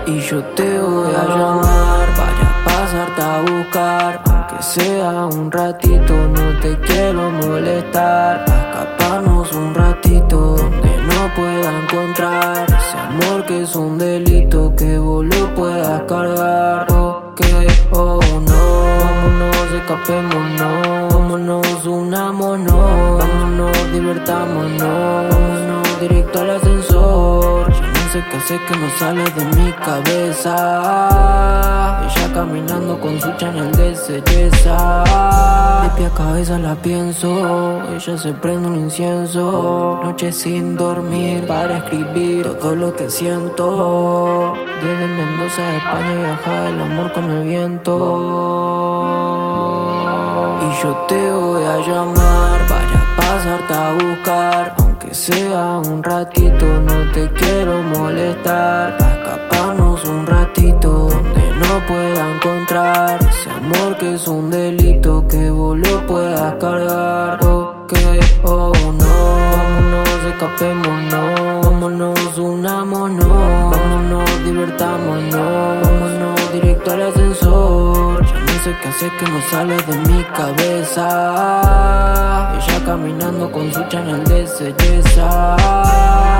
Y yo te voy a llamar para pasarte a buscar, aunque sea un ratito, no te quiero molestar. Escaparnos un ratito donde no pueda encontrar ese amor que es un delito, que vos lo puedas cargar. Ok, oh no, vámonos, escapémonos, vámonos, unámonos, vámonos, divertámonos, vámonos directo al ascensor. Ya no sé qué hacer que no sale de mi cabeza. Ella caminando con su Chanel de belleza. De pie a cabeza la pienso, ella se prende un incienso. Noches sin dormir para escribir todo lo que siento. Desde Mendoza a España viaja el amor con el viento. Y yo te voy a llamar para pasarte a buscar, aunque sea un ratito, no te quiero molestar. Para escaparnos un ratito donde no pueda encontrar ese amor que es un delito, que vos lo puedas cargar. Ok, oh no, vámonos, escapémonos, vámonos, unámonos, vámonos, divertámonos, vámonos directo al ascensor. Ya no sé qué hacer que no sale de mi cabeza. Ella caminando con su Chanel de belleza.